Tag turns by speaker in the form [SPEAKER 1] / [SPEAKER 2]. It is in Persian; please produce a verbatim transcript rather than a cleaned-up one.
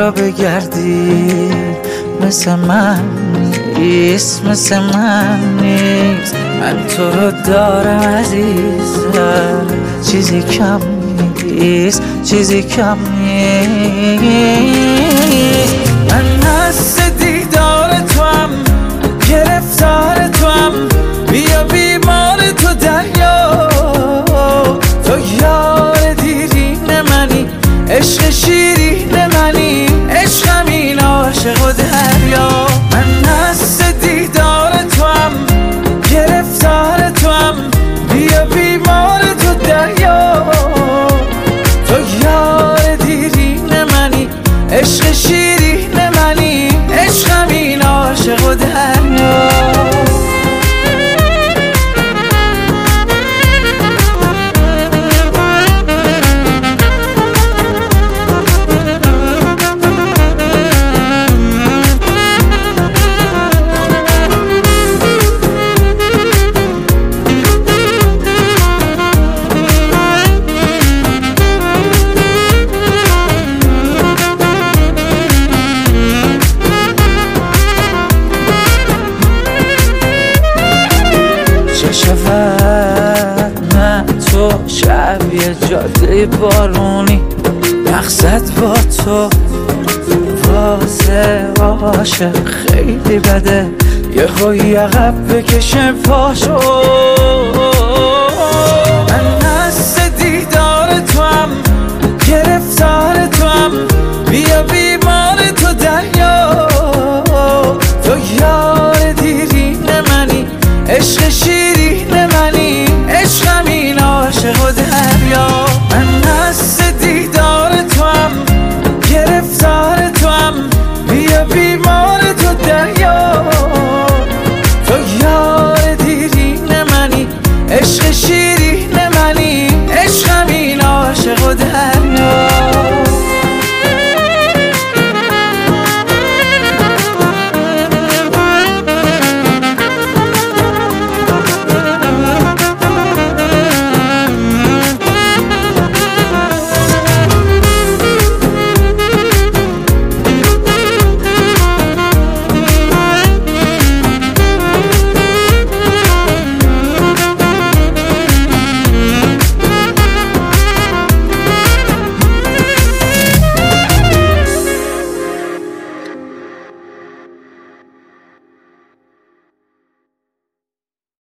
[SPEAKER 1] بیا بگردی، مثل من نیست، مثل من نیست. من تو رو دارم عزیزم، چیزی کم نیست، چیزی کم نیست. من هست دیدار تو هم، گرفتار تو هم، بیا بیمار تو دریا. تو یار دیرین منی، عشق شیرین منی، عشقم این عاشق و دریا. من هست دیدار تو هم، گرفتار تو هم، بیا بیمار تو دریا. تو یار دیرین منی، عشق شیرین منی، عشقم این عاشق و دریا. چه شود من تو شب یه جاده بارونی، مقصد با تو واسه عاشق خیلی بده، یه خوی عقب بکشه پاشو. من هست دیدار تو هم، گرفتار تو هم، بیا بیمار تو دریا. تو یار دیرین منی، عشق شیرین منی، عشقم این عاشق و دریا. من هست دیدار تو هم، گرفتار تو هم، بیا بیمار تو دریا. تو یار دیرین منی، عشق شیرین